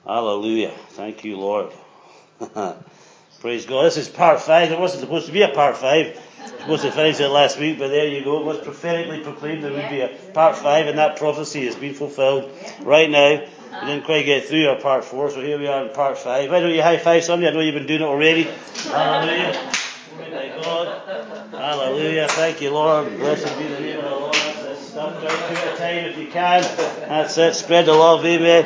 Hallelujah. Thank you, Lord. Praise God. This is part 5. It wasn't supposed to be a part 5. It was supposed to finish it last week, but there you go. It was prophetically proclaimed there would be a part 5, and that prophecy has been fulfilled right now. We didn't quite get through our part 4, so here we are in part 5. Why don't you high five somebody? I know you've been doing it already. Hallelujah. Glory to God. Hallelujah. Thank you, Lord. Blessed be the name of the Lord. That's stuff right through at time if you can. That's it. Spread the love. Amen.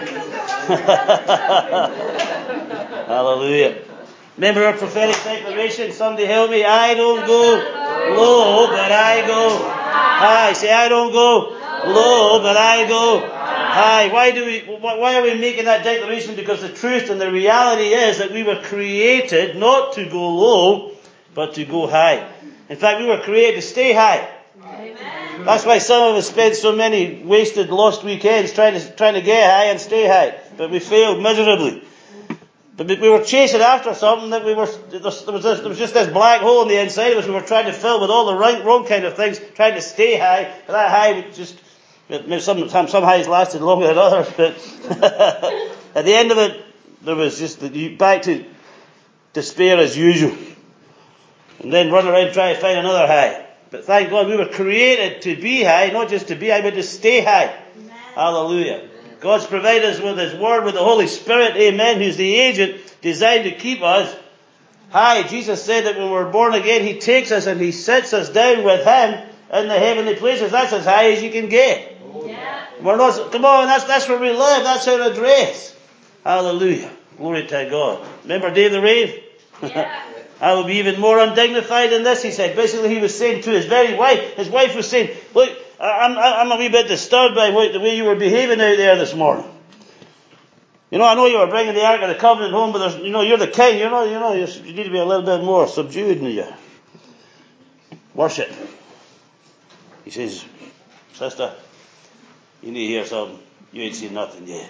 Hallelujah. Remember our prophetic declaration? Somebody help me. I don't go low, but I go high. Say, I don't go low, but I go high. Why are we making that declaration? Because the truth and the reality is that we were created not to go low, but to go high. In fact, we were created to stay high. Amen. That's why some of us spent so many wasted, lost weekends trying to get high and stay high. But we failed miserably. But we were chasing after something that there was just this black hole on the inside of us we were trying to fill with all the wrong kind of things, trying to stay high. But that high would just, some highs lasted longer than others, but at the end of it, there was just back to despair as usual. And then run around trying to find another high. But thank God we were created to be high, not just to be high, but to stay high. Amen. Hallelujah. God's provided us with His Word, with the Holy Spirit, amen, who's the agent designed to keep us high. Jesus said that when we're born again, He takes us and He sits us down with Him in the heavenly places. That's as high as you can get. Yeah. Come on, that's where we live. That's our address. Hallelujah. Glory to God. Remember Dave the Rave? Yeah. I will be even more undignified than this, he said. Basically, he was saying to his very wife, his wife was saying, look, I'm a wee bit disturbed by the way you were behaving out there this morning. You know, I know you were bringing the Ark of the Covenant home, but you're the king, you need to be a little bit more subdued in your worship. He says, sister, you need to hear something. You ain't seen nothing yet.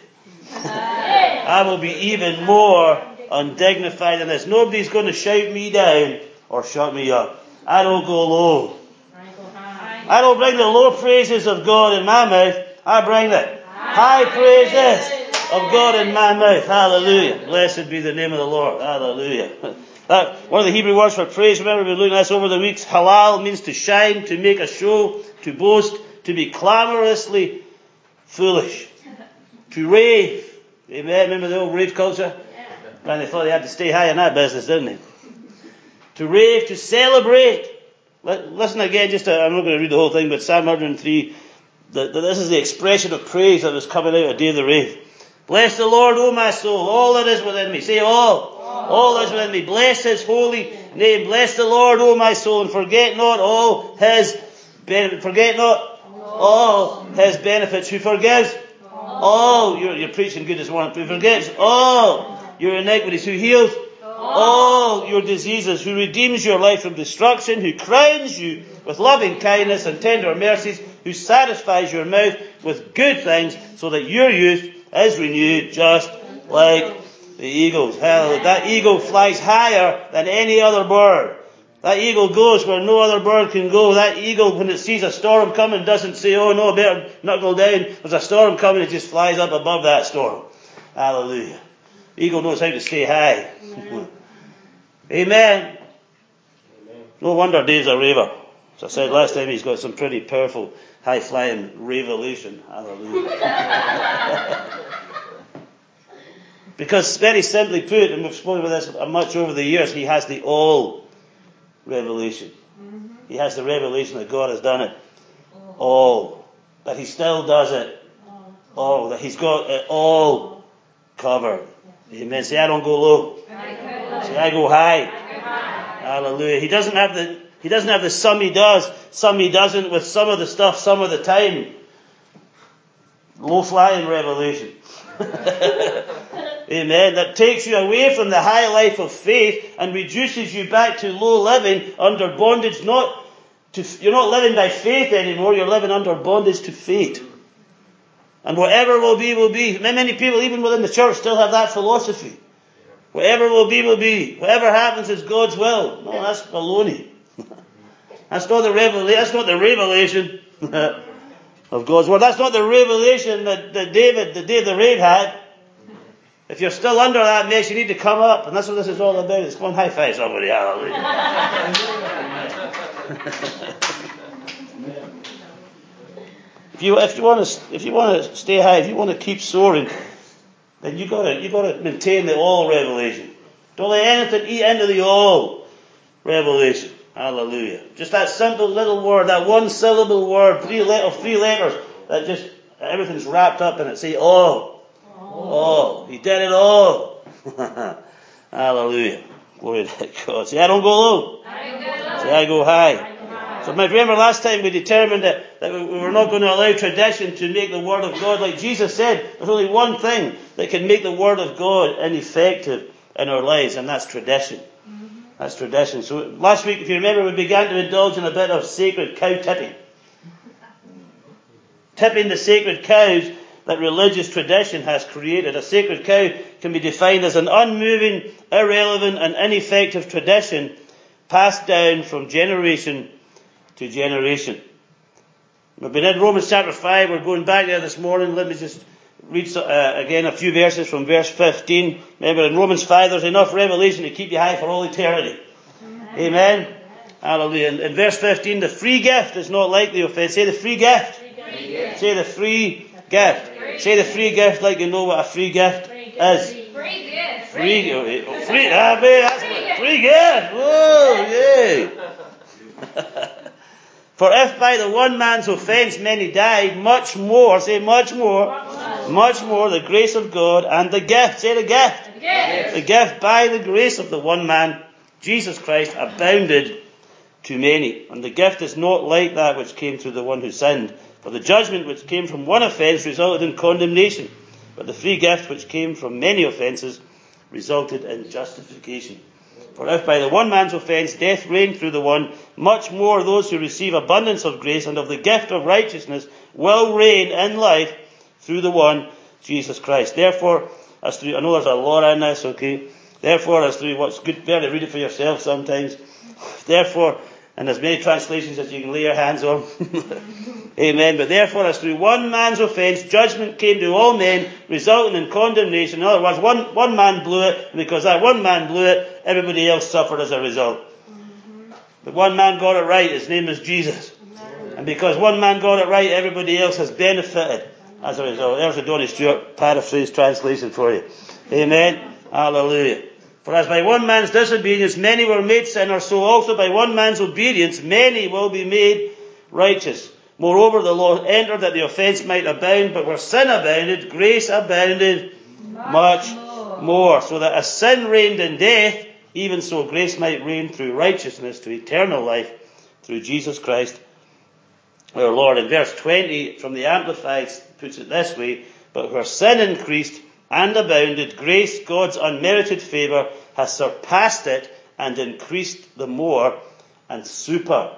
I will be even more undignified than this. Nobody's going to shout me down or shut me up. I don't go low. I don't bring the low praises of God in my mouth. I bring the high praises of God in my mouth. Hallelujah. Blessed be the name of the Lord. Hallelujah. One of the Hebrew words for praise, remember we've been looking at this over the weeks. Halal means to shine, to make a show, to boast, to be clamorously foolish, to rave. Amen. Remember the old rave culture? Man, they thought they had to stay high in that business, didn't they? To rave, to celebrate. Listen again, I'm not going to read the whole thing, but Psalm 103, this is the expression of praise that was coming out of Dave the Rave. Bless the Lord, O my soul, all that is within me. Say all. All that is within me. Bless His holy name. Bless the Lord, O my soul, and forget not all His benefits. Forget not all His benefits. Who forgives all. You're preaching good this morning. Who forgives all your iniquities. Who heals all your diseases, who redeems your life from destruction, who crowns you with loving kindness and tender mercies, who satisfies your mouth with good things, so that your youth is renewed just like the eagles. Hallelujah. That eagle flies higher than any other bird. That eagle goes where no other bird can go. That eagle, when it sees a storm coming, doesn't say, oh no, better knuckle down. There's a storm coming, it just flies up above that storm. Hallelujah. The eagle knows how to stay high. Amen. No wonder Dave's a raver. As I said last time, he's got some pretty powerful, high-flying revelation. Hallelujah. Because, very simply put, and we've spoken about this much over the years, he has the all revelation. He has the revelation that God has done it all. That He still does it all. That He's got it all covered. Amen. Say, I don't go low. Say, I go high. Hallelujah. He doesn't have the some he does, some he doesn't, with some of the stuff, some of the time. Low-flying revelation. Amen. That takes you away from the high life of faith and reduces you back to low living under bondage. You're not living by faith anymore, you're living under bondage to fate. And whatever will be, will be. Many people, even within the church, still have that philosophy. Whatever will be, will be. Whatever happens is God's will. No, that's baloney. That's not the revelation of God's word. That's not the revelation that Dave the Rave had. If you're still under that mess, you need to come up. And that's what this is all about. It's come on, high five somebody. Hallelujah. If you want to stay high, if you want to keep soaring, then you got to maintain the all revelation. Don't let anything eat into the all revelation. Hallelujah. Just that simple little word, that one syllable word, three letters, that just everything's wrapped up in it. Say all. All. He did it all. Hallelujah. Glory to God. Say, I don't go low. Say, I go high. So remember last time we determined that we were not going to allow tradition to make the Word of God. Like Jesus said, there's only one thing that can make the Word of God ineffective in our lives, and that's tradition. That's tradition. So last week, if you remember, we began to indulge in a bit of sacred cow tipping. Tipping the sacred cows that religious tradition has created. A sacred cow can be defined as an unmoving, irrelevant, and ineffective tradition passed down from generation to generation. We've been in Romans chapter 5. We're going back there this morning. Let me just read again a few verses from verse 15. Remember, in Romans 5, there's enough revelation to keep you high for all eternity. Amen. Hallelujah. In verse 15, the free gift is not like the offense. Say the free gift. Free gift. Say the free gift. Say the free gift like you know what a free gift is. Free gift. Free gift. Whoa, yay. For if by the one man's offence many died, much more, say much more, the grace of God and the gift, say the gift. The gift by the grace of the one man, Jesus Christ, abounded to many. And the gift is not like that which came through the one who sinned. For the judgment which came from one offence resulted in condemnation. But the free gift which came from many offences resulted in justification. For if by the one man's offence death reigned through the one, much more those who receive abundance of grace and of the gift of righteousness will reign in life through the one, Jesus Christ. Therefore, as through, I know there's a lot in this, okay? Therefore, as through what's good, better read it for yourself sometimes. Therefore, and as many translations as you can lay your hands on. Amen. But therefore, as through one man's offence, judgment came to all men, resulting in condemnation. In other words, one man blew it, and because that one man blew it, everybody else suffered as a result. But one man got it right. His name is Jesus. And because one man got it right, everybody else has benefited as a result. There's a Donny Stewart paraphrase translation for you. Amen. Hallelujah. For as by one man's disobedience many were made sinners, so also by one man's obedience many will be made righteous. Moreover, the law entered that the offence might abound, but where sin abounded, grace abounded much more. So that as sin reigned in death, even so grace might reign through righteousness to eternal life through Jesus Christ our Lord. In verse 20 from the Amplified puts it this way: but where sin increased and abounded, grace, God's unmerited favour, has surpassed it and increased the more and super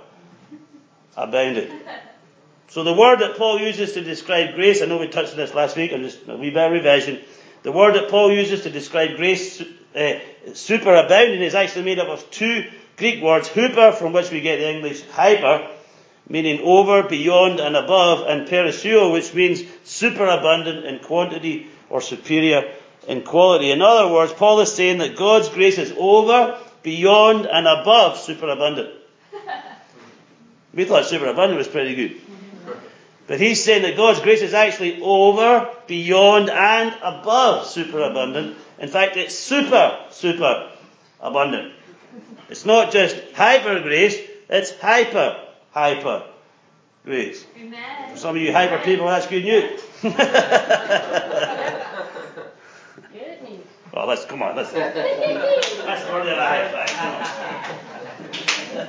abounded. So the word that Paul uses to describe grace, I know we touched on this last week, and just a wee bit of revision. The word that Paul uses to describe grace, super abounding, is actually made up of two Greek words: huper, from which we get the English hyper, meaning over, beyond and above, and perisseuo, which means superabundant in quantity or superior in quality. In other words, Paul is saying that God's grace is over, beyond and above superabundant. We thought superabundant was pretty good. But he's saying that God's grace is actually over, beyond and above superabundant. In fact, it's super abundant. It's not just hyper grace, it's hyper grace. Amen. For some of you hyper people, that's good news. Oh, let's worthy of a high five.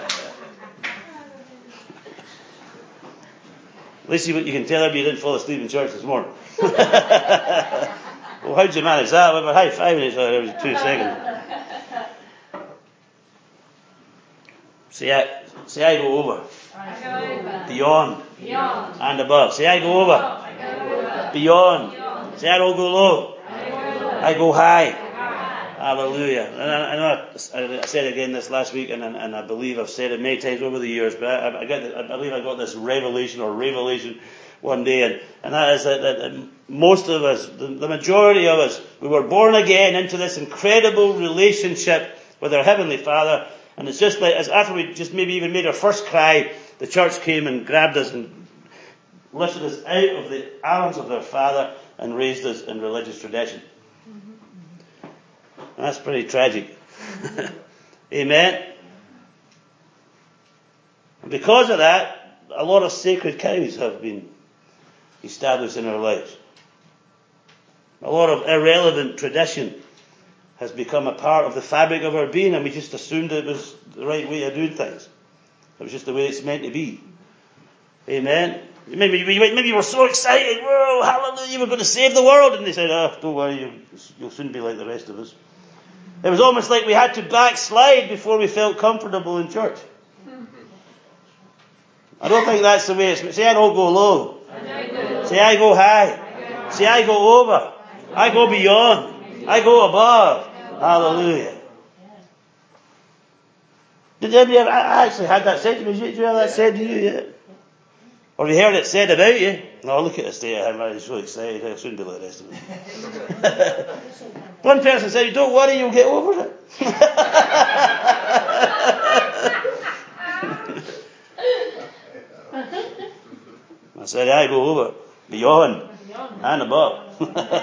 At least you can tell everybody you didn't fall asleep in church this morning. Well, how'd you manage that? We were high fiving each other every 2 seconds. Say I go over. Beyond. And above. Say I go over. Beyond. Say I don't go low. I go high. Hallelujah. And I know I said it again this last week, and I believe I've said it many times over the years, but I believe I got this revelation one day, and that is that most of us, the majority of us, We were born again into this incredible relationship with our Heavenly Father. And it's just like, as after we just maybe even made our first cry, the church came and grabbed us and lifted us out of the arms of our Father and raised us in religious tradition. And that's pretty tragic. Amen. And because of that, a lot of sacred cows have been established in our lives. A lot of irrelevant tradition has become a part of the fabric of our being, and we just assumed it was the right way of doing things. It was just the way it's meant to be. Amen. Maybe you were so excited, whoa, hallelujah, we're going to save the world, and they said, oh, don't worry, you'll soon be like the rest of us. It was almost like we had to backslide before we felt comfortable in church. I don't think that's the way it's. Say, I don't go low. Say, I go high. Say, I go over. I go beyond. I go above. Hallelujah. Did anybody ever, I actually had that said to me. Did you have that said to you yet? Or have you heard it said about you? No, look at the state of him. I'm so excited. I'll soon be like the rest of them. One person said, don't worry, you'll get over it. I said, I go over, beyond, and above.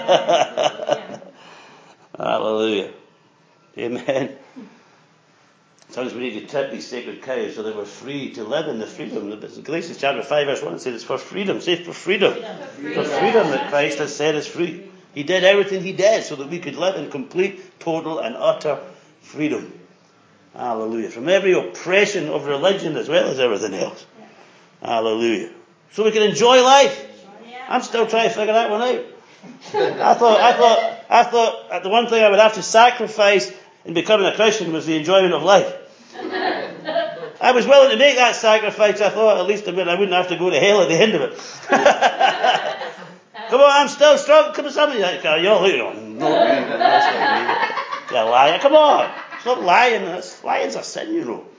Hallelujah. Amen. Sometimes we need to tip these sacred cows so that we're free to live in the freedom. Galatians chapter 5 verse 1 says it's for freedom. Say for freedom. For freedom that Christ has set us free. He did everything he did so that we could live in complete, total and utter freedom. Hallelujah. From every oppression of religion as well as everything else. Hallelujah. So we can enjoy life. I'm still trying to figure that one out. I thought the one thing I would have to sacrifice in becoming a Christian was the enjoyment of life. I was willing to make that sacrifice. I thought at least I wouldn't have to go to hell at the end of it. Come on, I'm still strong. Come on, somebody. You're looking. No, you're lying. Come on, stop lying. Lying's a sin, you know.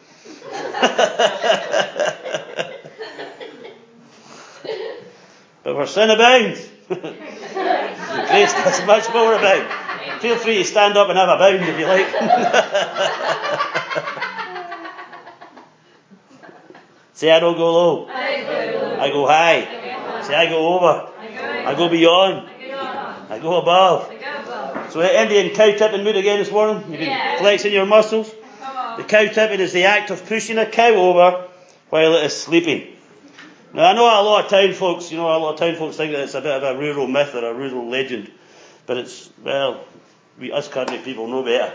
But where sin abounds, grace does much more abound. Feel free to stand up and have a bound if you like. Say, I don't go low. I go high. Say, I go over. I go beyond. I go above. So Indian cow tipping mood again this morning? You've been flexing your muscles? The cow tipping is the act of pushing a cow over while it is sleeping. Now I know a lot of town folks think that it's a bit of a rural myth or a rural legend. But it's, well, us country people know better.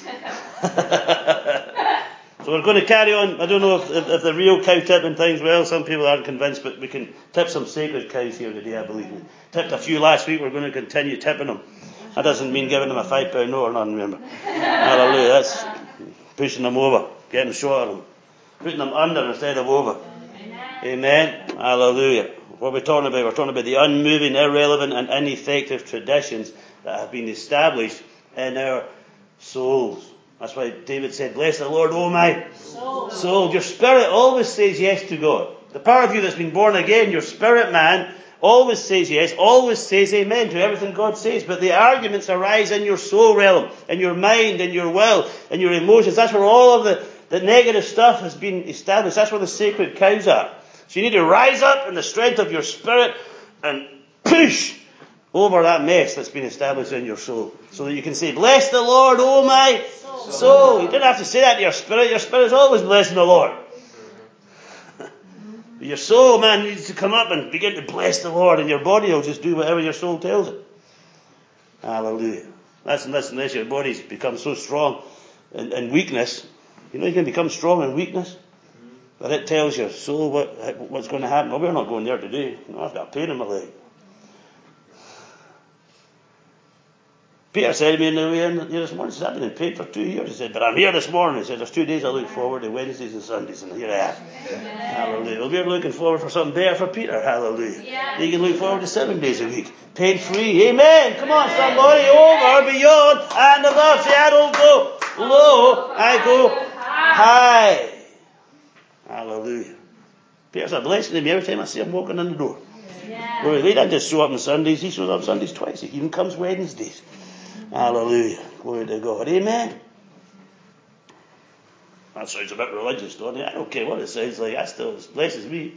So we're going to carry on. I don't know if the real cow tipping things, well, some people aren't convinced, but we can tip some sacred cows here today, I believe. We tipped a few last week, we're going to continue tipping them. That doesn't mean giving them a £5 note or nothing, remember. Hallelujah, that's pushing them over, getting short of them, putting them under instead of over. Amen. Hallelujah. What are we talking about? We're talking about the unmoving, irrelevant and ineffective traditions that have been established in our souls. That's why David said, bless the Lord, O my soul. Your spirit always says yes to God. The part of you that's been born again, your spirit man, always says yes, always says amen to everything God says. But the arguments arise in your soul realm, in your mind, in your will, in your emotions. That's where all of the negative stuff has been established. That's where the sacred cows are. So you need to rise up in the strength of your spirit and push over that mess that's been established in your soul. So that you can say, bless the Lord, O my soul. You don't have to say that to your spirit. Your spirit's always blessing the Lord. Your soul, man, needs to come up and begin to bless the Lord, and your body will just do whatever your soul tells it. Hallelujah. Unless your body's become so strong in weakness. You know you can become strong in weakness. But it tells your soul what's going to happen. Well, we're not going there today. No, I've got pain in my leg. Peter said to me in the way in this morning, he said, I've been in pain for 2 years. He said, but I'm here this morning. He said, there's 2 days I look forward to, Wednesdays and Sundays, and here I am. Hallelujah. Well, we're looking forward for something better for Peter. Hallelujah. Yeah. He can look forward to 7 days a week. Pain-free. Amen. Come on, somebody. Over, beyond, and above. Say, I don't go low. I go high. Hallelujah. Peter's a blessing to me every time I see him walking in the door. Yeah. Well, he doesn't just show up on Sundays. He shows up Sundays twice. He even comes Wednesdays. Hallelujah. Glory to God. Amen. That sounds a bit religious, doesn't it? I don't care what it sounds like. That still blesses me.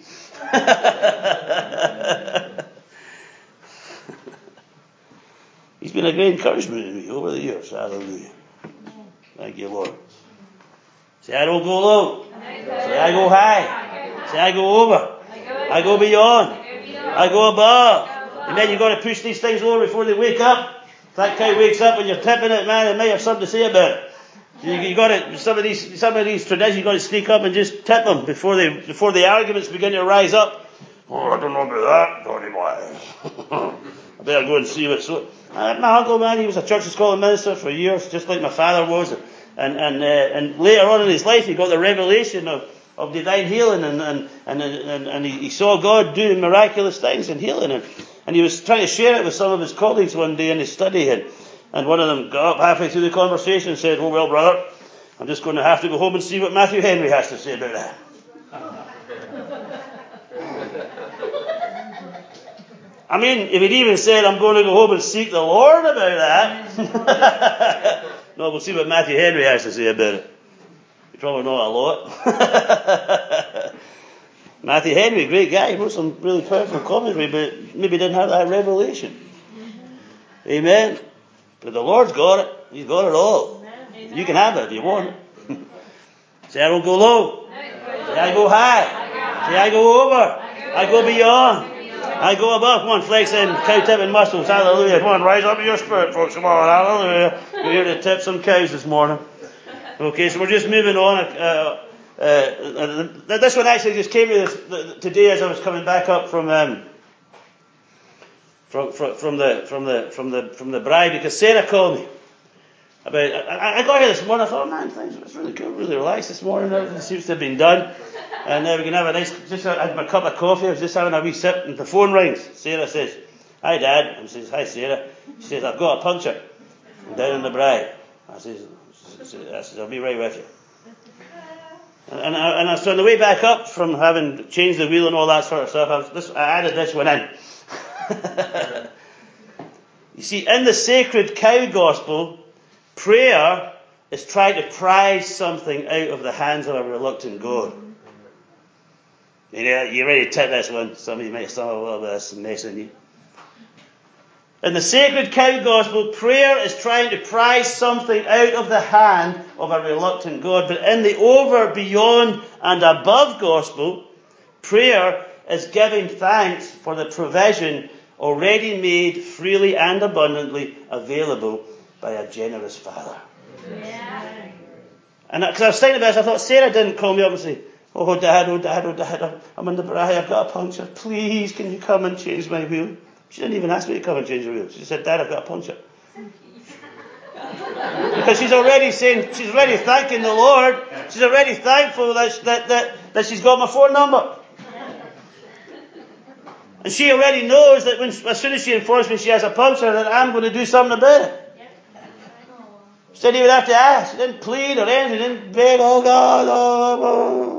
He's been a great encouragement to me over the years. Hallelujah. Thank you, Lord. Say, I don't go low. Say, I go high. Say, I go over. I go beyond. I go above. And then you've got to push these things over before they wake up. If that cow wakes up and you're tipping it, man, it may have something to say about it. You got to, some of these traditions, you got to sneak up and just tip them before the arguments begin to rise up. Oh, I don't know about that, Donny boy. I better go and see what's so. My uncle, man, he was a Church of Scotland minister for years, just like my father was. And later on in his life, he got the revelation of divine healing, and he saw God doing miraculous things and healing. And he was trying to share it with some of his colleagues one day in his study, and one of them got up halfway through the conversation and said, "Oh, well, brother, I'm just going to have to go home and see what Matthew Henry has to say about that." I mean, if he'd even said, "I'm going to go home and seek the Lord about that." No, we'll see what Matthew Henry has to say about it. You probably know a lot. Matthew Henry, great guy, he wrote some really powerful commentary, but maybe didn't have that revelation. Amen. But the Lord's got it. He's got it all. Amen. You can have it if you want it. Say, I don't go low. Say, I go high. Say, I go over. I go beyond. I go above. Come on, flex in cow tipping muscles. Hallelujah. Come on, rise up in your spirit, folks. Come on, hallelujah. We're here to tip some cows this morning. Okay, so we're just moving on. This one actually just came to this today as I was coming back up from the bride, because Sarah called me about. I got here this morning. I thought, man, things was really cool, really relaxed this morning. Everything seems to have been done, and we can have a nice. Just had my cup of coffee. I was just having a wee sip, and the phone rings. Sarah says, "Hi, Dad." And says, "Hi, Sarah." She says, "I've got a puncture down in the bride." I says, "I'll be right with you." And so on the way back up from having changed the wheel and all that sort of stuff, I added this one in. You see, in the sacred cow gospel, prayer is trying to prize something out of the hands of a reluctant God. You ready to tip this one? Some of you might have thought, "Oh, well, that's messing you." In the sacred cow gospel, prayer is trying to prize something out of the hand of a reluctant God. But in the over, beyond, and above gospel, prayer is giving thanks for the provision already made freely and abundantly available by a generous Father. Yeah. And because I was thinking about this, I thought, Sarah didn't call me up and say, oh Dad, I'm in the bride, I've got a puncture. Please, can you come and change my wheel? She didn't even ask me to come and change her wheel. She just said, Dad, I've got a puncture. Because she's already thanking the Lord. She's already thankful that she's got my phone number. And she already knows that as soon as she informs me she has a puncture, that I'm going to do something about it. She didn't even have to ask. She didn't plead or anything. She didn't beg, oh God, oh.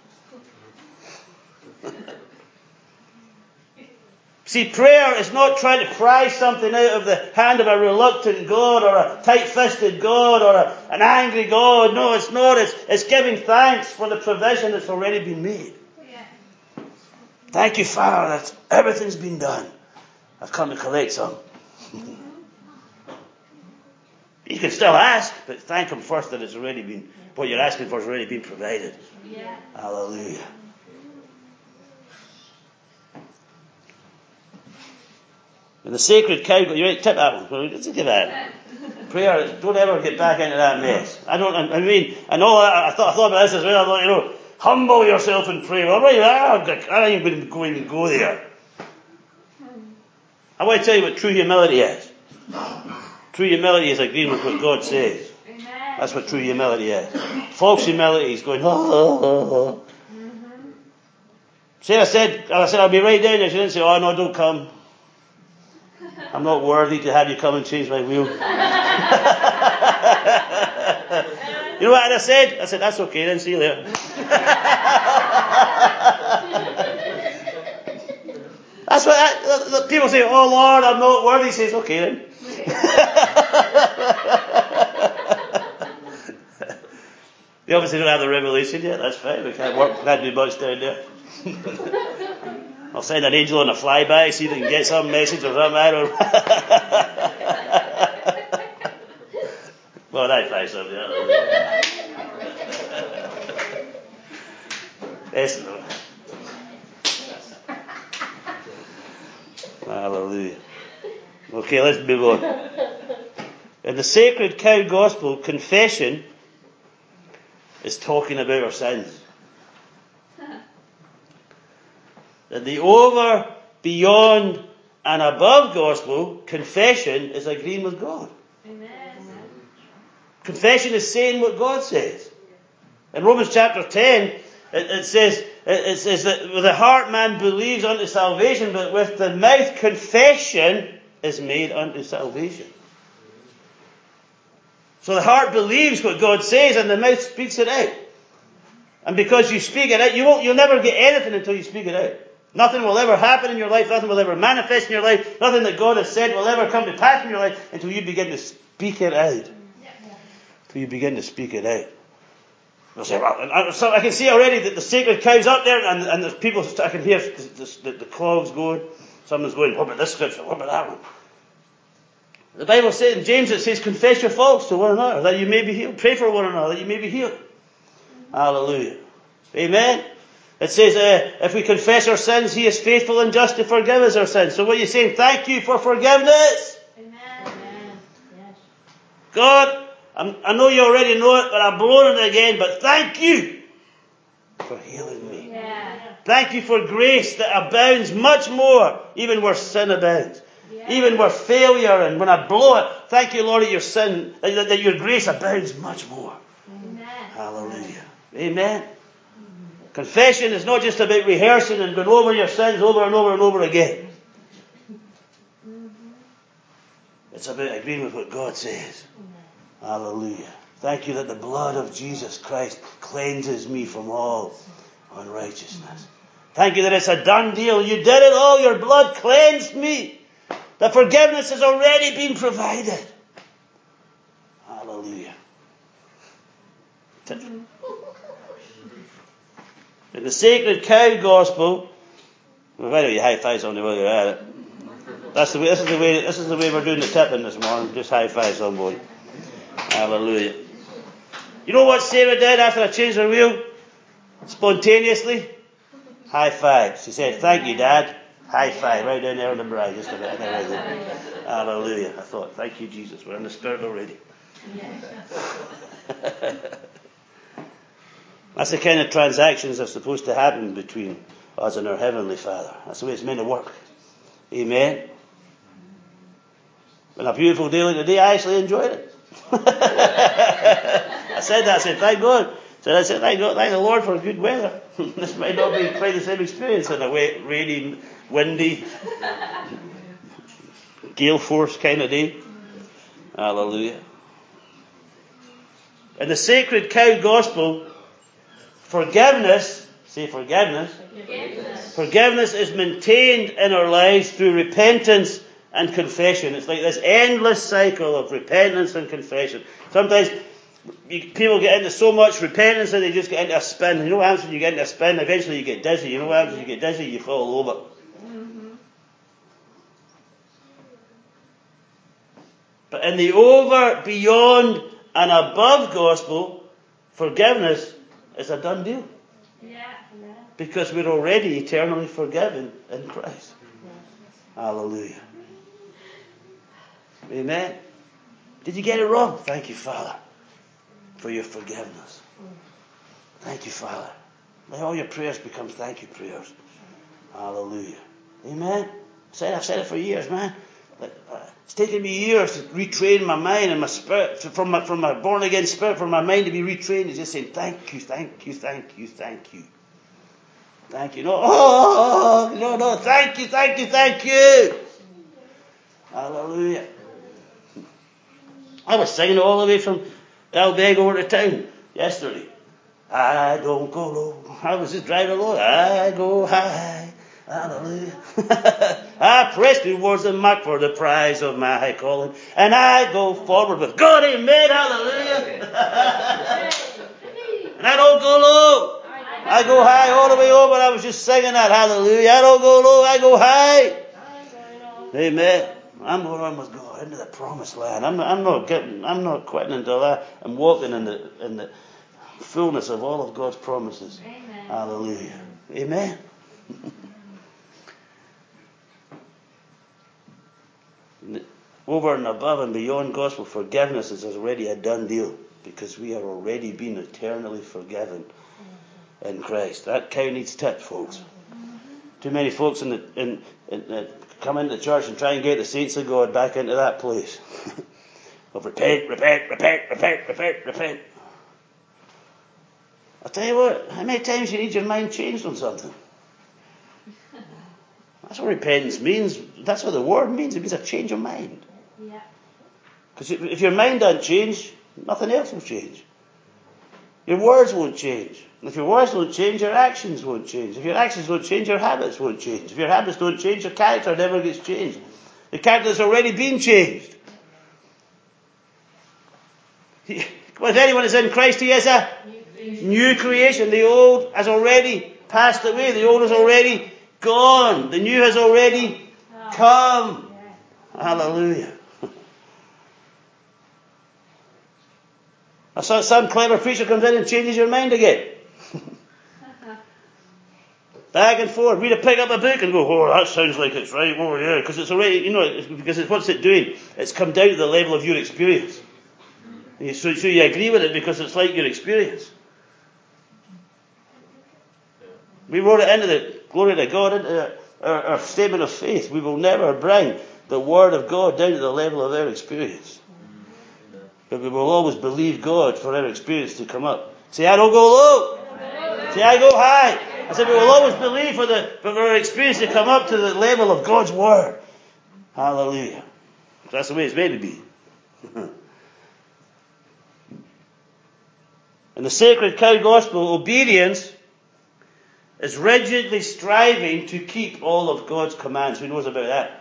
See, prayer is not trying to pry something out of the hand of a reluctant God or a tight-fisted God or an angry God. No, it's not. It's giving thanks for the provision that's already been made. Yeah. Thank you, Father, that everything's been done. I've come to collect some. You can still ask, but thank Him first that it's already been, what you're asking for has already been provided. Yeah. Hallelujah. In the sacred cow, you might tip that one. Let's give that. Prayer, don't ever get back into that mess. I thought about this as well. I thought, humble yourself and pray. Well, I'm not even going to go there. I want to tell you what true humility is. True humility is agreeing with what God says. That's what true humility is. False humility is going, oh. Sarah said, I'll be right down there. She didn't say, oh no, don't come. I'm not worthy to have you come and change my wheel. You know what I said? I said, that's okay then, see you later. That's what people say, oh Lord, I'm not worthy. He says, okay then. You obviously don't have the revelation yet. That's fine. We can't do much down there. I'll send an angel on a flyby, see if they can get some message or something. I don't know. Well, I'd try something. Yes, Lord. Hallelujah. Okay, let's move on. In the Sacred Cow Gospel, confession is talking about our sins. In the over, beyond, and above gospel, confession is agreeing with God. Amen. Confession is saying what God says. In Romans chapter 10, it says that with the heart man believes unto salvation, but with the mouth confession is made unto salvation. So the heart believes what God says and the mouth speaks it out. And because you speak it out, you'll never get anything until you speak it out. Nothing will ever happen in your life, nothing will ever manifest in your life, nothing that God has said will ever come to pass in your life until you begin to speak it out. Until you begin to speak it out. You'll say, well, so I can see already that the sacred cow's up there, and there's people, I can hear the clogs going. Someone's going, what about this scripture? What about that one? The Bible says in James, it says, confess your faults to one another, that you may be healed. Pray for one another, that you may be healed. Hallelujah. Amen. It says, if we confess our sins, He is faithful and just to forgive us our sins. So what are you saying? Thank you for forgiveness. Amen. Yes. God, I know you already know it, but I'm blowing it again, but thank you for healing me. Yeah. Thank you for grace that abounds much more, even where sin abounds. Yeah. Even where failure, and when I blow it, thank you, Lord, that your sin, that your grace abounds much more. Amen. Hallelujah. Amen. Confession is not just about rehearsing and going over your sins over and over and over again. It's about agreeing with what God says. Hallelujah. Thank you that the blood of Jesus Christ cleanses me from all unrighteousness. Thank you that it's a done deal. You did it all. Your blood cleansed me. The forgiveness has already been provided. Hallelujah. In the Sacred Cow Gospel, well, why don't you high five somebody while you're at it? This is the way we're doing the tipping this morning. Just high five somebody. Hallelujah. You know what Sarah did after I changed her wheel? Spontaneously, high five. She said, "Thank you, Dad." High five right down there on the bride, just a bit right there. Hallelujah. I thought, thank you, Jesus. We're in the Spirit already. That's the kind of transactions that are supposed to happen between us and our Heavenly Father. That's the way it's meant to work. Amen. On a beautiful day like today, I actually enjoyed it. I said, thank God. I said, thank God, thank the Lord for good weather. This might not be quite the same experience on a wet, rainy, windy, gale force kind of day. Hallelujah. In the Sacred Cow Gospel, forgiveness, say forgiveness. Forgiveness is maintained in our lives through repentance and confession. It's like this endless cycle of repentance and confession. Sometimes people get into so much repentance that they just get into a spin. You know what happens when you get into a spin? Eventually you get dizzy. You know what happens when you get dizzy? You fall over. But in the over, beyond, and above gospel, forgiveness is a done deal. Because we're already eternally forgiven in Christ. Hallelujah. Amen. Did you get it wrong? Thank you, Father, for your forgiveness. Thank you, Father. May all your prayers become thank you prayers. Hallelujah. Amen. I've said it for years, man. It's taken me years to retrain my mind and my spirit, from my born again spirit, for my mind to be retrained to just saying thank you, thank you, thank you, thank you. Thank you. No, thank you, thank you, thank you. Hallelujah. I was singing all the way from Elbeg over to town yesterday. I don't go low. I was just driving along. I go high. Hallelujah. I press towards the mark for the prize of my high calling. And I go forward with God. Amen. Hallelujah. And I don't go low. I go high all the way over. I was just singing that. Hallelujah. I don't go low. I go high. Amen. I'm going on with God into the promised land. I'm not quitting until I'm walking in the fullness of all of God's promises. Amen. Hallelujah. Amen. Over and above and beyond gospel forgiveness is already a done deal, because we are already being eternally forgiven in Christ. That cow needs tipped, folks. Too many folks come into church and try and get the saints of God back into that place of repent. I'll tell you what, how many times you need your mind changed on something? That's what repentance means. That's what the word means. It means a change of mind. Yeah. Because if your mind doesn't change, nothing else will change. Your words won't change. And if your words don't change, your actions won't change. If your actions don't change, your habits won't change. If your habits don't change, your character never gets changed. The character has already been changed. If anyone is in Christ, he is a new creation. The old has already passed away. The old is already gone. The new has already come. Hallelujah. Some clever preacher comes in and changes your mind again. Back and forth. Pick up a book and go, oh, that sounds like it's right. Oh, yeah. Because it's already, what's it doing? It's come down to the level of your experience. So you agree with it because it's like your experience. We wrote it into the glory to God, into our statement of faith. We will never bring the Word of God down to the level of our experience. But we will always believe God for our experience to come up. Say, I don't go low. Say, I go high. I said, we will always believe for our experience to come up to the level of God's Word. Hallelujah. That's the way it's meant to be. In the sacred cow gospel, obedience is rigidly striving to keep all of God's commands. Who knows about that?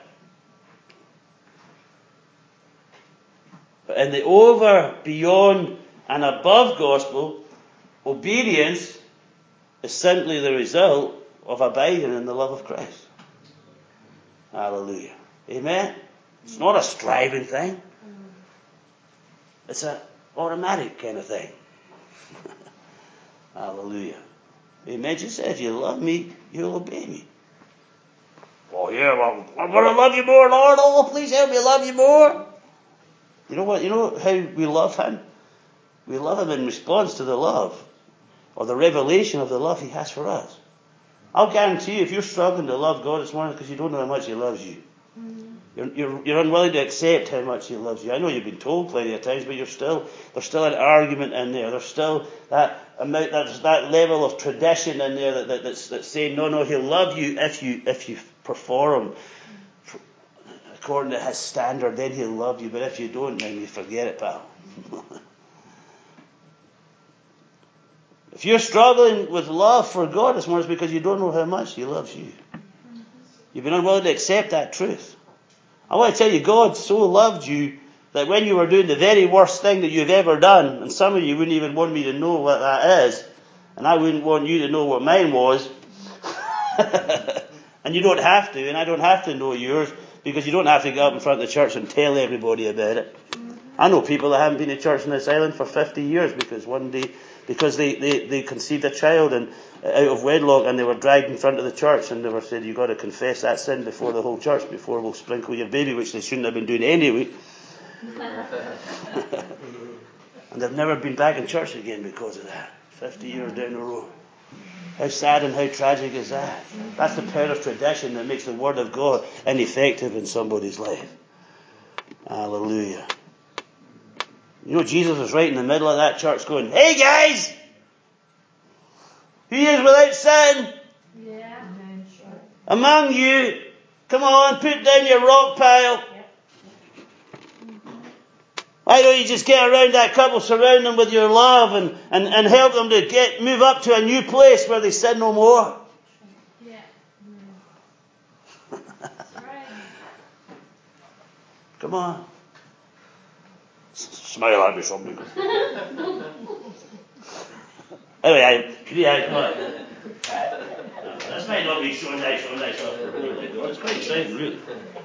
But in the over, beyond, and above gospel, obedience is simply the result of abiding in the love of Christ. Hallelujah. Amen? It's not a striving thing. It's an automatic kind of thing. Hallelujah. Amen. Just say, if you love me, you'll obey me. Oh yeah, well, I'm going to love you more, Lord. Oh, please help me love you more. You know what? You know how we love Him? We love Him in response to the love, or the revelation of the love He has for us. I'll guarantee you, if you're struggling to love God this morning because you don't know how much He loves you, you're unwilling to accept how much He loves you. I know you've been told plenty of times, but there's still an argument in there. There's still that level of tradition in there that's saying, no, He'll love you if you perform according to His standard, then He'll love you. But if you don't, then you forget it, pal. If you're struggling with love for God this morning, it's because you don't know how much He loves you. You've been unwilling to accept that truth. I want to tell you, God so loved you that when you were doing the very worst thing that you've ever done, and some of you wouldn't even want me to know what that is, and I wouldn't want you to know what mine was, and you don't have to, and I don't have to know yours, because you don't have to get up in front of the church and tell everybody about it. I know people that haven't been to church in this island for 50 years because one day, because they conceived a child and out of wedlock, and they were dragged in front of the church, and they were said, you've got to confess that sin before the whole church, before we'll sprinkle your baby, which they shouldn't have been doing anyway. And they've never been back in church again because of that. 50 years down the road. How sad and how tragic is that? That's the power of tradition that makes the Word of God ineffective in somebody's life. Hallelujah. You know, Jesus was right in the middle of that church going, hey guys! Who is without sin? Yeah. Among you, come on, put down your rock pile. Why don't you just get around that couple, surround them with your love and help them to move up to a new place where they sin no more? Yeah. Come on. Smile at me, somebody. Anyway, this might not be so nice, but it's quite exciting, really.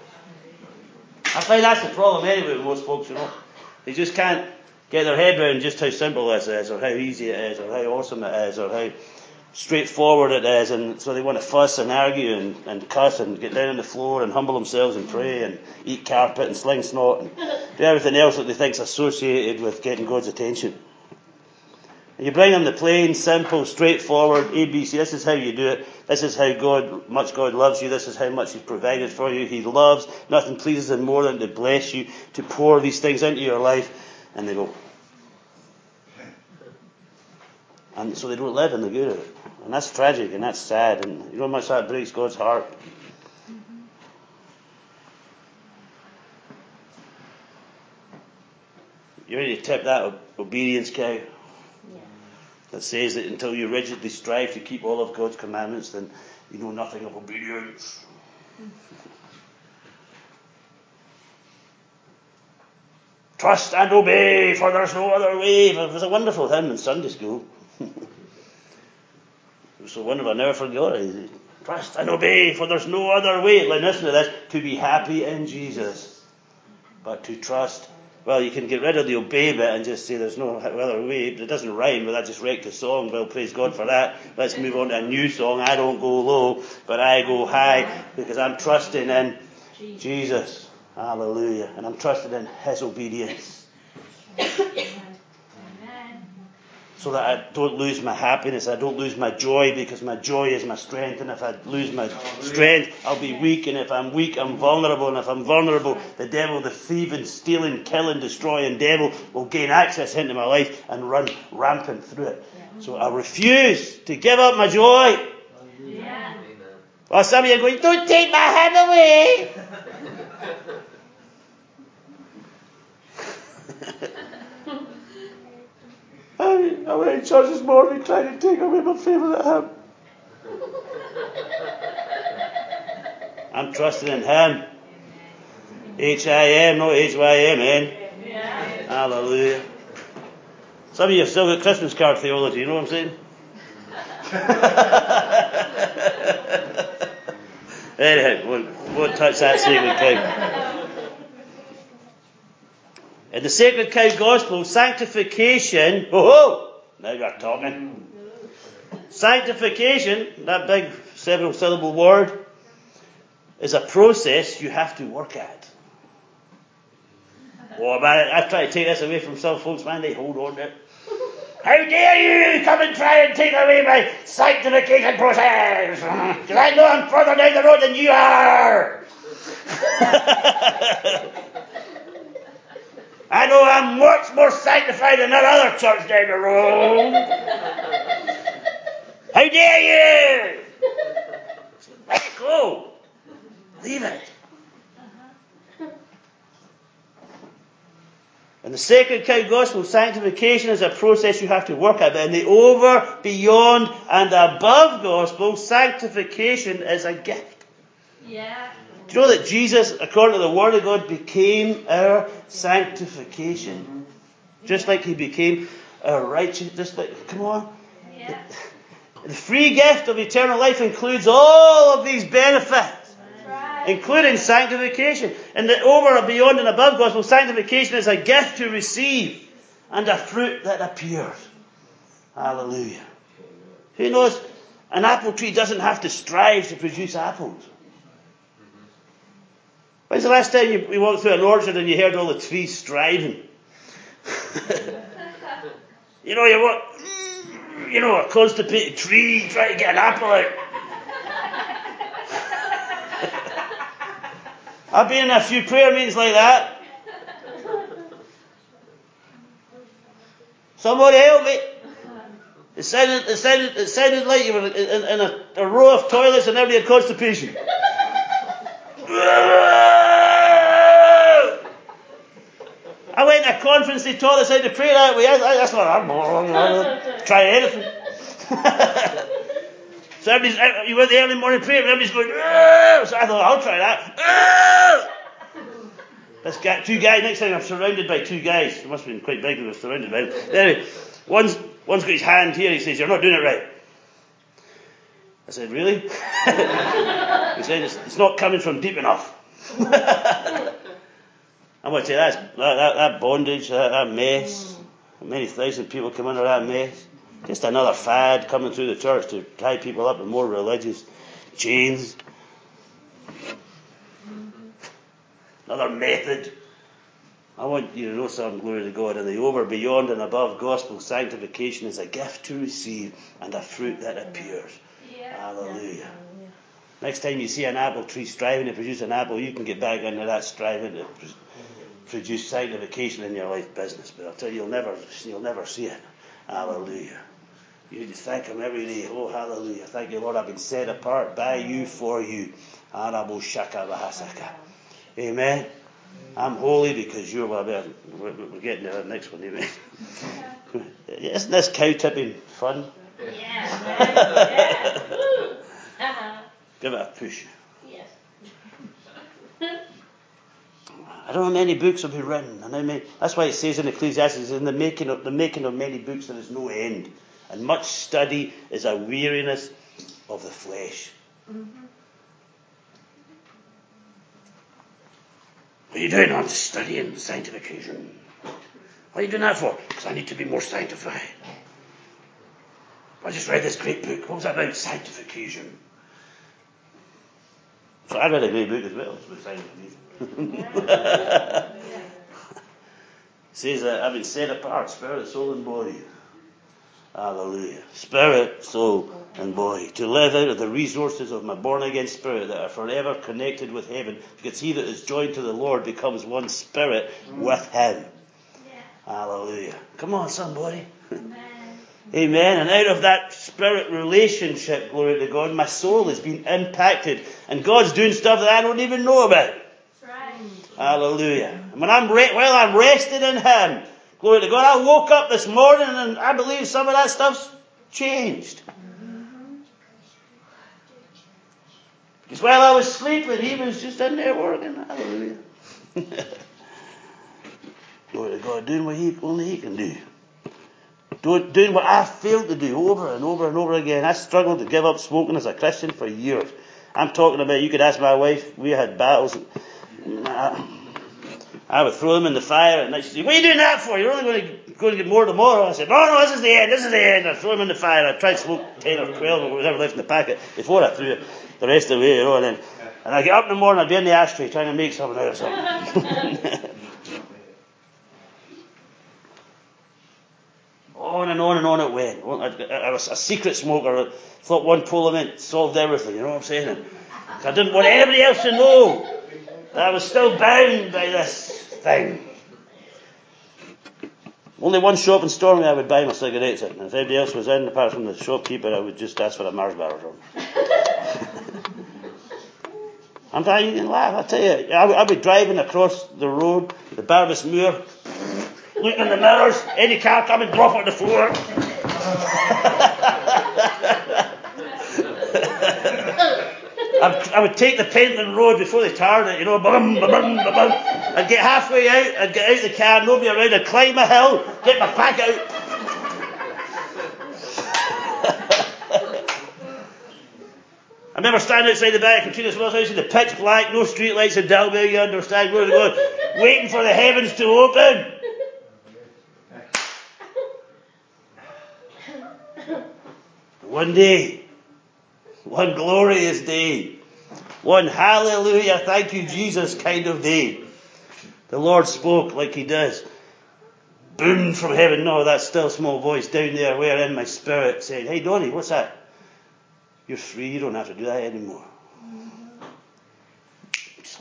I find that's the problem anyway with most folks, They just can't get their head around just how simple this is, or how easy it is, or how awesome it is, or how straightforward it is, and so they want to fuss and argue and cuss and get down on the floor and humble themselves and pray and eat carpet and sling snot and do everything else that they think's associated with getting God's attention. And you bring them the plain, simple, straightforward ABC. This is how you do it. This is how much God loves you. This is how much He's provided for you. He loves. Nothing pleases Him more than to bless you, to pour these things into your life. And they go. And so they don't live in the good of it. And that's tragic and that's sad. And you know how much that breaks God's heart. You ready to tip that obedience cow? That says that until you rigidly strive to keep all of God's commandments, then you know nothing of obedience. Trust and obey, for there's no other way. It was a wonderful hymn in Sunday school. It was so wonderful, I never forgot it. Trust and obey, for there's no other way. Like, listen to this. To be happy in Jesus, but to trust. Well, you can get rid of the obey bit and just say there's no other way. It doesn't rhyme, but that just wrecked the song. Well, praise God for that. Let's move on to a new song. I don't go low, but I go high, because I'm trusting in Jesus. Hallelujah. And I'm trusting in His obedience. So that I don't lose my happiness, I don't lose my joy, because my joy is my strength. And if I lose my strength, I'll be weak. And if I'm weak, I'm vulnerable. And if I'm vulnerable, the devil, the thieving, stealing, killing, destroying devil will gain access into my life and run rampant through it. So I refuse to give up my joy. Well, some of you are going, don't take my hand away. I went to church this morning trying to take away my favourite hymn. I'm trusting in Him. H-I-M, not H-Y-M-N. Hallelujah. Some of you have still got Christmas card theology, you know what I'm saying? Anyhow, won't touch that sacred cow. In the Sacred Cow Gospel, sanctification, now you're talking. Sanctification, that big several syllable word, is a process you have to work at. Oh man, I try to take this away from some folks, man, they hold on to it. How dare you come and try and take away my sanctification process? Because I know I'm further down the road than you are. I know I'm much more sanctified than that other church down the road. How dare you? Let it go. Leave it. In the Sacred Cow Gospel, sanctification is a process you have to work at. But in the over, beyond, and above Gospel, sanctification is a gift. Yeah. Do you know that Jesus, according to the Word of God, became our sanctification? Just like He became our righteous. Just like, come on. Yeah. The free gift of eternal life includes all of these benefits, including sanctification. And the over, beyond, and above Gospel, sanctification is a gift to receive and a fruit that appears. Hallelujah. Who knows? An apple tree doesn't have to strive to produce apples. When's the last time you walked through an orchard and you heard all the trees striving? A constipated tree trying to get an apple out. I've been in a few prayer meetings like that. Somebody help me. It sounded like you were in a row of toilets and everybody had constipation. I went to a conference, they taught us how to pray that way. That's not hard. Try anything. So you went the early morning prayer, and everybody's going, so I thought, I'll try that. This guy, two guys, next time I'm surrounded by two guys. It must have been quite big when I was surrounded by them. Anyway, One's got his hand here. He says, "You're not doing it right." I said, "Really?" He said, "It's not coming from deep enough." I'm going to tell you, that bondage, that mess, many thousand people come under that mess. Just another fad coming through the church to tie people up in more religious chains. Another method. I want you to know something, glory to God. And the over, beyond, and above gospel sanctification is a gift to receive and a fruit that appears. Hallelujah. Next time you see an apple tree striving to produce an apple, you can get back into that striving to produce sanctification in your life business. But I'll tell you, you'll never see it. Hallelujah. You need to thank Him every day. Oh, hallelujah. Thank you, Lord. I've been set apart by you for you. Amen. I'm holy because you're... We're getting to the next one. Amen. Isn't this cow tipping fun? Yeah. Give it a push. Yes. I don't know how many books have been written, and that's why it says in Ecclesiastes, in the making of many books there is no end, and much study is a weariness of the flesh. Mm-hmm. What are you doing? I'm studying sanctification. What are you doing that for? Because I need to be more sanctified. I just read this great book. What was that about? Sanctification. So I read a great book as well. It's about sanctification. It says that I've been set apart, spirit, soul, and body. Hallelujah. Spirit, soul, and body. To live out of the resources of my born-again spirit that are forever connected with heaven. Because he that is joined to the Lord becomes one spirit with Him. Yeah. Hallelujah. Come on, somebody. Amen. And out of that spirit relationship, glory to God, my soul has been impacted. And God's doing stuff that I don't even know about. Right. Hallelujah. And when I'm resting in Him, glory to God, I woke up this morning and I believe some of that stuff's changed. Because while I was sleeping, He was just in there working. Hallelujah. Glory to God, doing what only He can do. Doing what I failed to do over and over and over again. I struggled to give up smoking as a Christian for years. I'm talking about, you could ask my wife, we had battles. I would throw them in the fire and she'd say, "What are you doing that for? You're only going to get more tomorrow." I said, No, this is the end. I'd throw them in the fire. I'd try to smoke 10 or 12 or whatever left in the packet before I threw the rest away, and I'd get up in the morning, I'd be in the ashtray trying to make something out of something. On and on it went. I was a secret smoker. I thought one pull of mint solved everything. You know what I'm saying? I didn't want anybody else to know that I was still bound by this thing. Only one shop in Storming I would buy my cigarettes at. And if anybody else was in, apart from the shopkeeper, I would just ask for a Mars bar or something. I'm telling you, you can laugh. I tell you, I'd be driving across the road, the Barbas Moor, looking in the mirrors, any car coming, drop it on the floor. I would take the Pentland Road before they tarred it, I'd get halfway out, I'd get out the car, nobody around, I'd climb a hill, get my back out. I remember standing outside the back of Katrina's Willis house in the pitch black, no street lights in Dalby, you understand, waiting for the heavens to open. One day, one glorious day, one hallelujah, thank you Jesus kind of day, the Lord spoke like He does. Boom from heaven. No, that still small voice down there, where in my spirit, saying, "Hey Donnie, what's that? You're free, you don't have to do that anymore." Just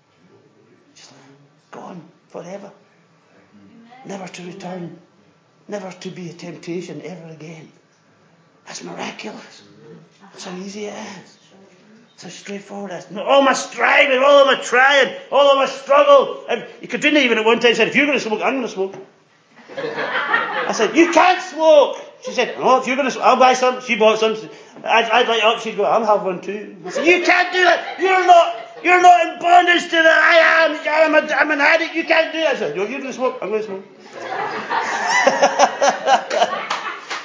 gone forever. Never to return. Never to be a temptation ever again. That's miraculous. That's how easy it is. It's how straightforward it is. All my striving, all of my trying, all of my struggle. Katrina even at one time said, "If you're going to smoke, I'm going to smoke." I said, "You can't smoke." She said, "No, if you're going to smoke, I'll buy some." She bought some. I'd light up. She'd go, "I'll have one too." I said, "You can't do that. You're not in bondage to that. I'm an addict. You can't do that." I said, "You're going to smoke. I'm going to smoke."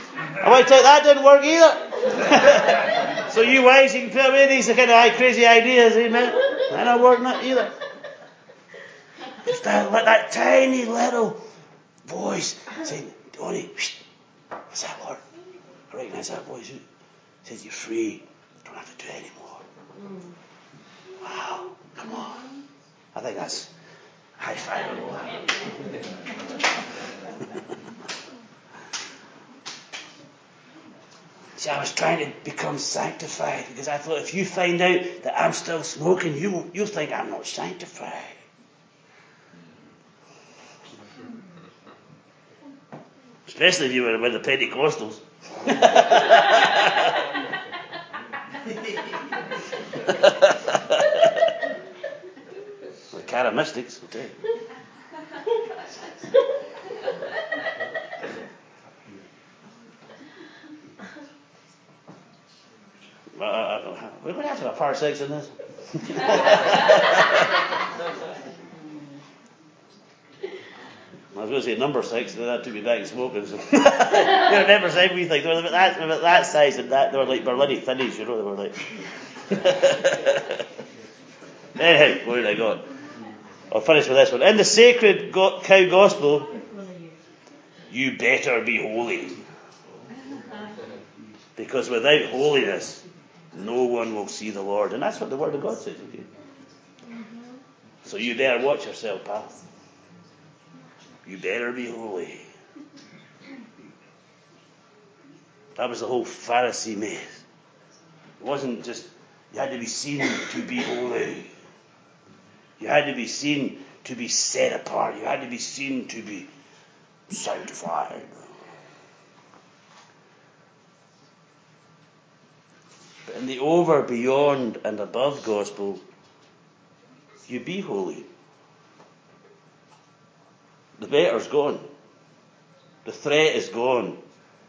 worked out that didn't work either. So you wives, you can put away these kind of crazy ideas, amen? They're not working out either. Just that tiny little voice saying, Donnie, what's that, Lord? I recognize that voice. It says you're free. You don't have to do it anymore. Wow, come on. I think that's high five. See, I was trying to become sanctified because I thought if you find out that I'm still smoking, you'll think I'm not sanctified. Especially if you were with the Pentecostals. The Charismatics, I'll tell you. We're going to have to have part 6 in this. I was going to say number 6, and then that took me back to smoking. So. You remember saying we think they were about that size, and that they were like Berlini thinnies, you know, they were like. Anyhow, where did I go? I'll finish with this one. In the sacred cow gospel, you better be holy. Because without holiness, no one will see the Lord. And that's what the Word of God says, okay? So you better watch yourself, pal. You better be holy. That was the whole Pharisee myth. It wasn't just, you had to be seen to be holy. You had to be seen to be set apart. You had to be seen to be sanctified. But in the over, beyond, and above gospel, you be holy. The better's gone. The threat is gone.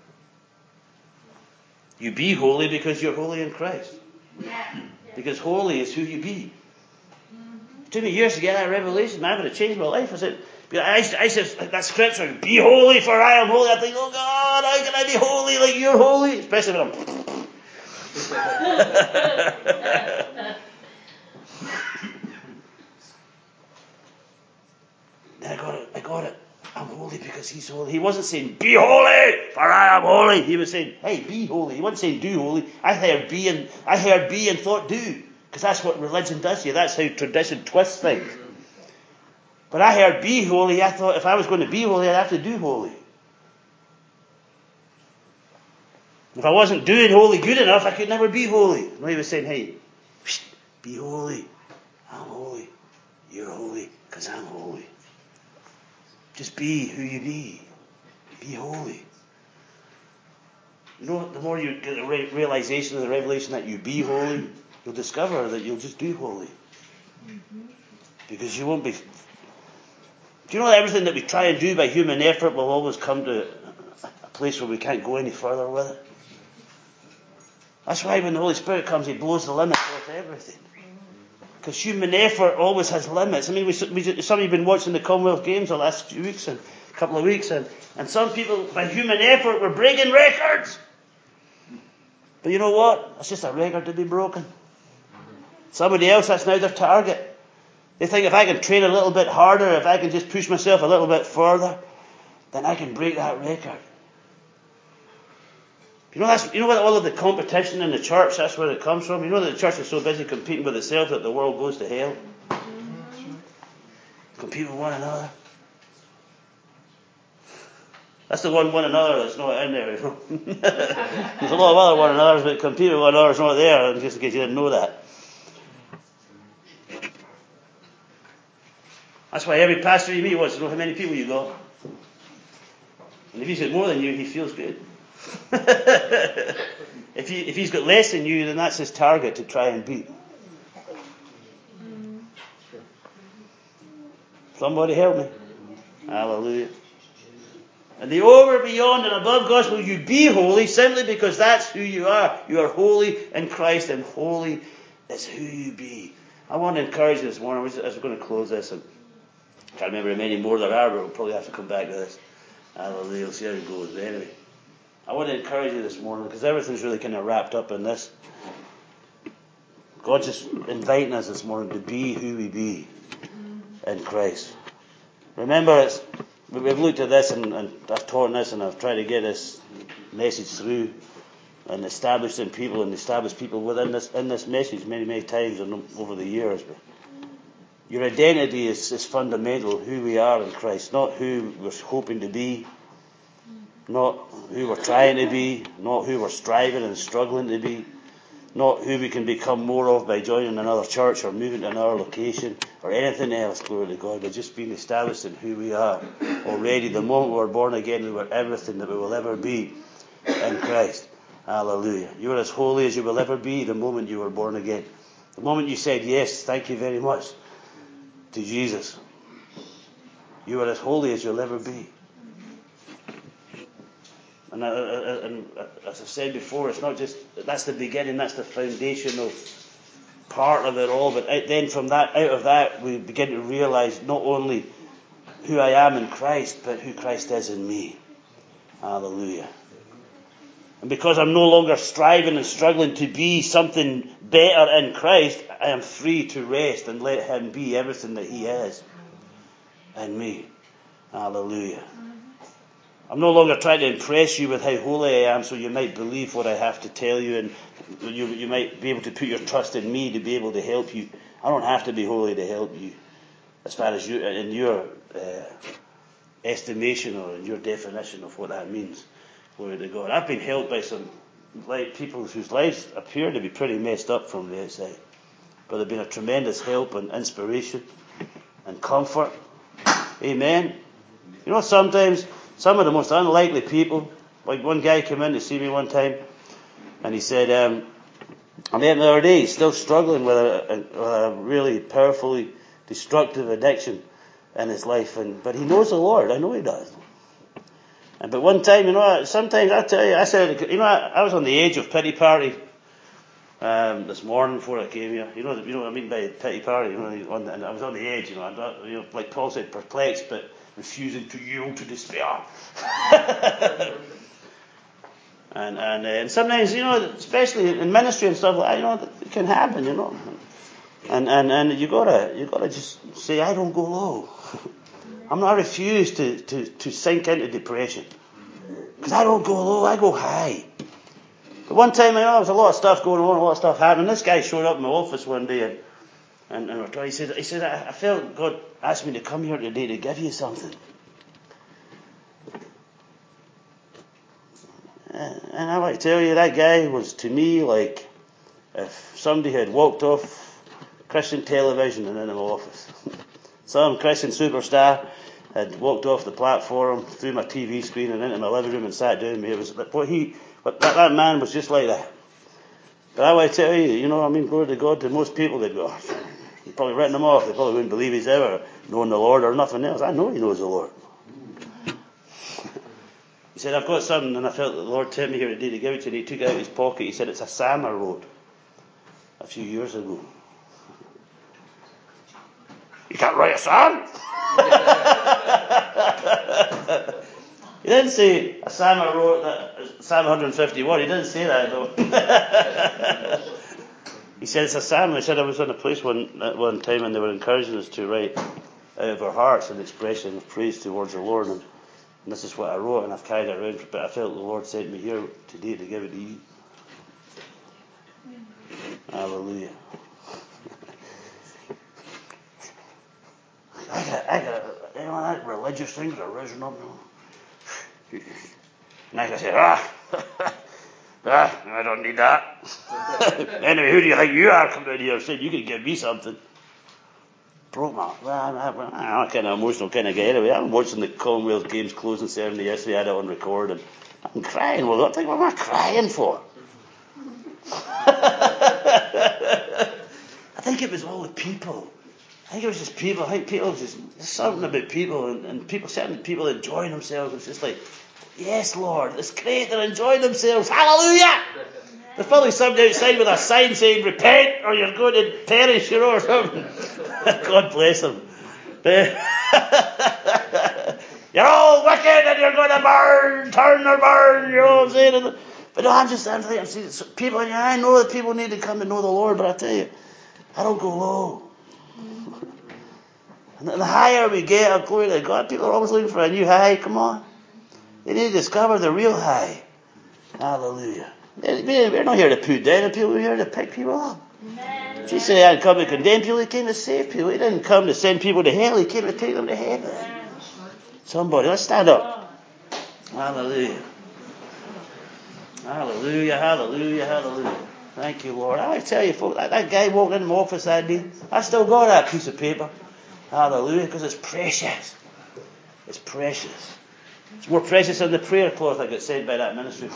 You be holy because you're holy in Christ. Because holy is who you be. It took me years to get that revelation, man, but it changed my life. I said that scripture, be holy for I am holy. I think, oh God, how can I be holy like you're holy? Especially when I'm... Then I got it. I'm holy because he's holy. He wasn't saying, be holy, for I am holy. He was saying, hey, be holy. He wasn't saying do holy. I heard be and thought do. Because that's what religion does to you. That's how tradition twists things. But I heard be holy. I thought if I was going to be holy, I'd have to do holy. If I wasn't doing holy good enough, I could never be holy. No, he was saying, hey, be holy. I'm holy. You're holy because I'm holy. Just be who you be. Be holy. You know, the more you get the realization of the revelation that you be holy, you'll discover that you'll just do holy. Because you won't be... Do you know that everything that we try and do by human effort will always come to a place where we can't go any further with it? That's why when the Holy Spirit comes, He blows the limits off everything. Because human effort always has limits. I mean, some of you have been watching the Commonwealth Games the last few weeks and a couple of weeks, and some people, by human effort, were breaking records. But you know what? It's just a record to be broken. Somebody else, that's now their target. They think if I can train a little bit harder, if I can just push myself a little bit further, then I can break that record. You know what all of the competition in the church, that's where it comes from. You know that the church is so busy competing with itself that the world goes to hell. Compete with one another. That's the one another that's not in there. You know? There's a lot of other one another's, but compete with one another's not there, just in case you didn't know that. That's why every pastor you meet wants to know how many people you got. And if he's got more than you, he feels good. If he's got less than you, then that's his target to try and beat. Somebody help me. Hallelujah. And the over, beyond, and above gospel, you be holy simply because that's who you are. You are holy in Christ, and holy is who you be. I want to encourage you this morning, as we're going to close this, and I can't remember how many more there are, but we'll probably have to come back to this. Hallelujah. We'll see how it goes. But anyway, I want to encourage you this morning, because everything's really kind of wrapped up in this. God's just inviting us this morning to be who we be in Christ. Remember, we've looked at this, and I've taught this, and I've tried to get this message through and established in people, and established people within this message many times over the years. But your identity is fundamental, who we are in Christ, not who we're hoping to be, not who we're trying to be, not who we're striving and struggling to be, not who we can become more of by joining another church or moving to another location or anything else, glory to God, but just being established in who we are already. The moment we were born again, we were everything that we will ever be in Christ. Hallelujah. You are as holy as you will ever be the moment you were born again. The moment you said, yes, thank you very much, to Jesus. You are as holy as you'll ever be. And as I've said before, it's not just, that's the beginning, that's the foundational part of it all. But then out of that, we begin to realize not only who I am in Christ, but who Christ is in me. Hallelujah. And because I'm no longer striving and struggling to be something better in Christ, I am free to rest and let Him be everything that He is in me. Hallelujah. I'm no longer trying to impress you with how holy I am so you might believe what I have to tell you, and you might be able to put your trust in me to be able to help you. I don't have to be holy to help you, as far as you in your estimation or in your definition of what that means. Glory to God. I've been helped by some people whose lives appear to be pretty messed up from the outside, but they've been a tremendous help and inspiration and comfort. Amen. You know, sometimes some of the most unlikely people, like one guy came in to see me one time, and he said, I met him the other day, he's still struggling with a really powerfully destructive addiction in his life, but he knows the Lord. I know he does. But one time, sometimes I tell you, I said, I was on the edge of pity party this morning before I came here. You know what I mean by pity party? And I was on the edge, like Paul said, perplexed, but refusing to yield to despair. and sometimes, especially in ministry and stuff like that, it can happen, And you gotta just say, I don't go low. I'm not refused to sink into depression. Because I don't go low, I go high. But one time, there was a lot of stuff going on, a lot of stuff happening. This guy showed up in my office one day, and he said, I felt God asked me to come here today to give you something. And I like to tell you, that guy was to me like if somebody had walked off Christian television and into my office. Some Christian superstar had walked off the platform through my TV screen and into my living room and sat down with me. It was that man was just like that. But I want to tell you, glory to God, to most people, they'd go, he'd probably written him off. They probably wouldn't believe he's ever known the Lord or nothing else. I know he knows the Lord. He said, I've got something, and I felt the Lord sent me here today to give it to you. And he took it out of his pocket. He said, it's a psalm I wrote a few years ago. You can't write a psalm? He didn't say a psalm I wrote, Psalm 151. He didn't say that, though. He said it's a psalm. He said I was in a place at one time and they were encouraging us to write out of our hearts an expression of praise towards the Lord. And this is what I wrote, and I've carried it around. But I felt the Lord sent me here today to give it to you. Hallelujah. I got that religious things are rising up now. And I said, I don't need that. Anyway, who do you think you are coming in here saying you can give me something? Broke my, I'm a kind of emotional kind of guy anyway. I'm watching the Commonwealth Games closing ceremony yesterday. I had it on record and I'm crying. Well, what am I crying for? I think it was all the people. I think it was just people. I think people just something about people and people, certain people enjoying themselves. It's just like, yes, Lord, it's great. They're enjoying themselves. Hallelujah! There's probably somebody outside with a sign saying, repent or you're going to perish, or something. God bless them. You're all wicked and you're going to burn. turn or burn, you know what I'm saying? But no, I'm saying, people, I know that people need to come and know the Lord, but I tell you, I don't go low. And the higher we get, glory to God, people are always looking for a new high. Come on. They need to discover the real high. Hallelujah. We're not here to put down people, we're here to pick people up. Amen. Jesus said he hadn't come to condemn people, he came to save people. He didn't come to send people to hell, he came to take them to heaven. Somebody, let's stand up. Hallelujah. Hallelujah, hallelujah, hallelujah. Thank you, Lord. I tell you, folks, that guy walked in my office that day, I still got that piece of paper. Hallelujah, because it's precious. It's precious. It's more precious than the prayer cloth I got sent by that ministry.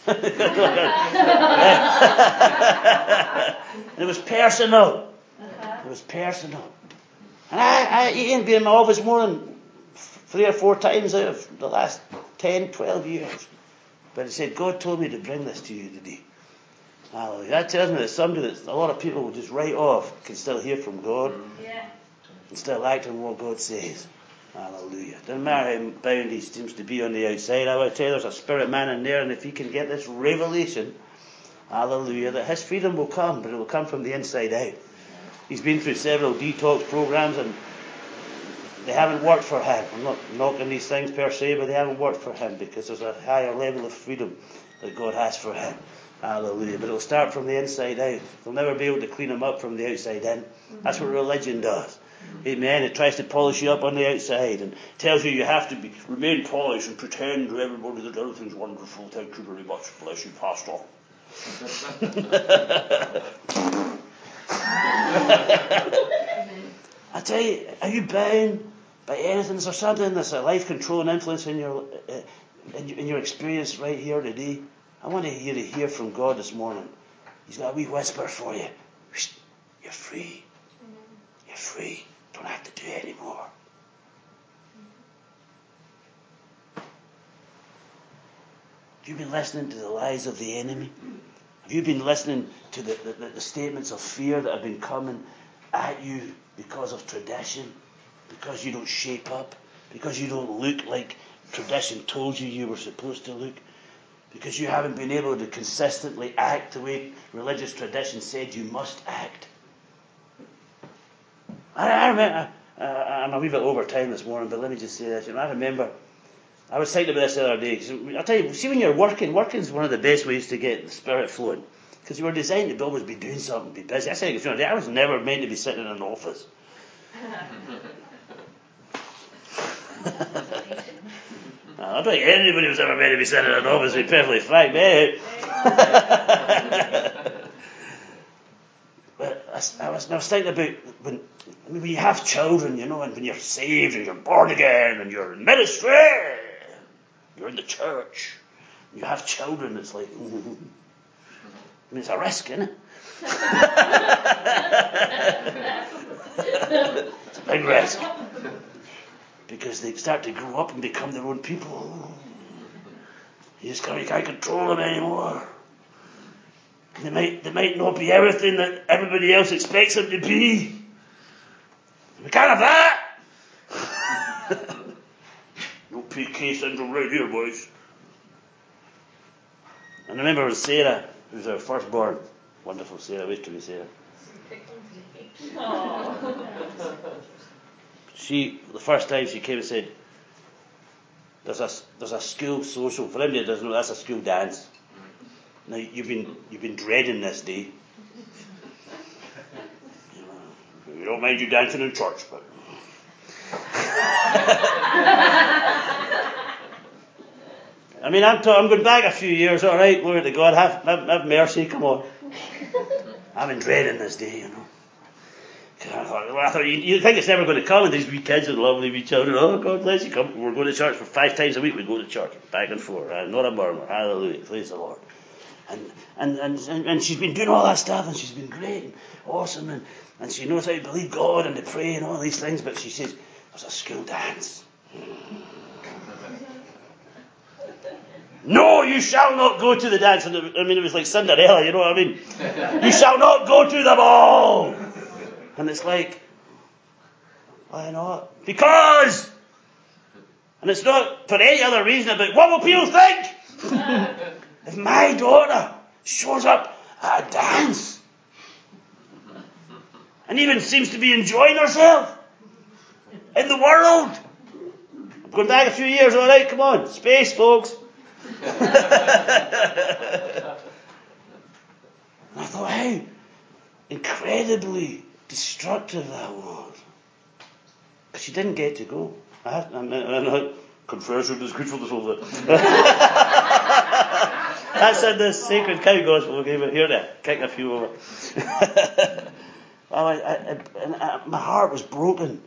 It was personal. It was personal. And he ain't been in my office more than 3 or 4 times out of the last 10, 12 years. But he said, God told me to bring this to you today. Hallelujah. That tells me that somebody that a lot of people will just write off can still hear from God. Yeah. And still act on what God says. Hallelujah. Doesn't matter how bound he seems to be on the outside. I would tell you there's a spirit man in there, and if he can get this revelation, hallelujah, that his freedom will come, but it will come from the inside out. He's been through several detox programs, and they haven't worked for him. I'm not knocking these things per se, but they haven't worked for him because there's a higher level of freedom that God has for him. Hallelujah. But it'll start from the inside out. They'll never be able to clean him up from the outside in. That's what religion does. Amen. It tries to polish you up on the outside and tells you have to remain polished and pretend to everybody that everything's wonderful. Thank you very much. Bless you, Pastor. I tell you, are you bound by anything? Is there something that's a life controlling influence in your experience right here today? I want you to hear from God this morning. He's got a wee whisper for you. You're free. You're free. Don't have to do it anymore. Have you been listening to the lies of the enemy? Have you been listening to the statements of fear that have been coming at you because of tradition? Because you don't shape up? Because you don't look like tradition told you were supposed to look? Because you haven't been able to consistently act the way religious tradition said you must act? I remember, I'm a wee bit over time this morning, but let me just say this. I remember, I was thinking about this the other day. Cause I'll tell you, see when you're working is one of the best ways to get the spirit flowing. Because you were designed to always be doing something, be busy. I said, I was never meant to be sitting in an office. I don't think anybody was ever meant to be sitting in an office, to be perfectly frank. But I was thinking about when you have children, and when you're saved and you're born again and you're in ministry, you're in the church, and you have children, it's like, it's a risk, isn't it? It's a big risk. Because they start to grow up and become their own people. You can't control them anymore. They might not be everything that everybody else expects them to be. We can't have that. No PK syndrome right here, boys. And I remember with Sarah, who was our firstborn. Wonderful Sarah. Wait till you Sarah. The first time she came and said, there's a school social. For anybody that doesn't know, that's a school dance. Now you've been dreading this day. We don't mind you dancing in church, but I mean, I'm going back a few years. All right, glory to God. Have mercy. Come on. I've been dreading this day, I thought you think it's never going to come, and these wee kids and lovely wee children. Oh, God bless you. Come, we're going to church for 5 times a week. We go to church back and forth. Not a murmur. Hallelujah. Praise the Lord. And she's been doing all that stuff, and she's been great and awesome, and she knows how to believe God and to pray and all these things. But she says there's a school dance. No, you shall not go to the dance. And it was like Cinderella. You know what I mean? You shall not go to the ball. And it's like, why not? Because! And it's not for any other reason about what will people think if my daughter shows up at a dance and even seems to be enjoying herself in the world. I'm going back a few years, all right, come on, space, folks. And I thought, how incredibly destructive that was. But she didn't get to go. Confession is good for the soul. That's in the Sacred Cow Gospel. Okay, but hear that. Kick a few over. My heart was broken.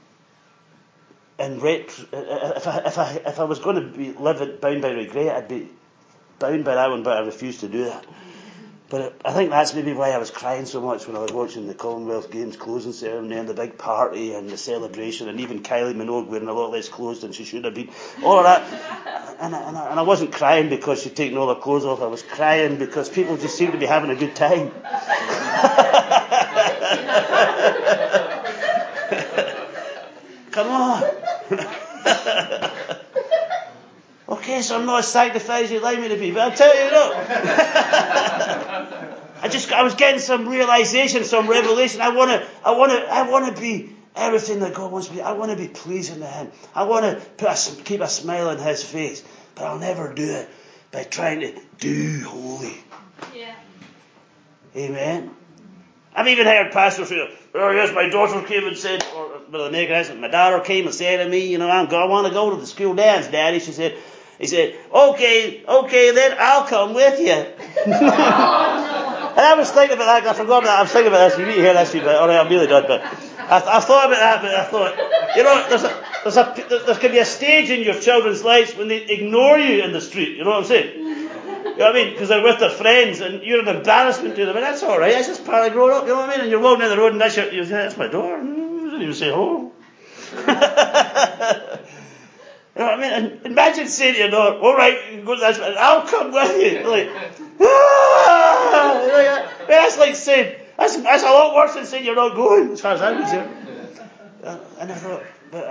And if I was going to be bound by regret, I'd be bound by that one, but I refused to do that. But I think that's maybe why I was crying so much when I was watching the Commonwealth Games closing ceremony and the big party and the celebration, and even Kylie Minogue wearing a lot less clothes than she should have been. All of that. And I wasn't crying because she'd taken all her clothes off. I was crying because people just seemed to be having a good time. Come on. Okay, so I'm not as sanctified as you'd like me to be, but I'll tell you, I was getting some realization, some revelation. I want to be everything that God wants me to be. I want to be pleasing to Him. I want to keep a smile on His face, but I'll never do it by trying to do holy. Yeah. Amen. I've even heard pastors say, "Oh yes, my daughter came and said," or with a naked accent, "my daughter came and said to me, I want to go to the school dance, Daddy." He said, okay, then I'll come with you. And I was thinking about that. I forgot about that. I was thinking about this. You need to hear this. All right, I'm really done. But I thought about that. But I thought, there could be a stage in your children's lives when they ignore you in the street. You know what I'm saying? You know what I mean? Because they're with their friends and you're an embarrassment to them. And that's all right. That's just part of growing up. You know what I mean? And you're walking down the road and that's my door. You didn't even say hello. You know what I mean? And imagine saying to your daughter, all right, you can go to that, and I'll come with you. Like, that's like saying, that's a lot worse than saying you're not going, as far as I'm concerned. And I thought,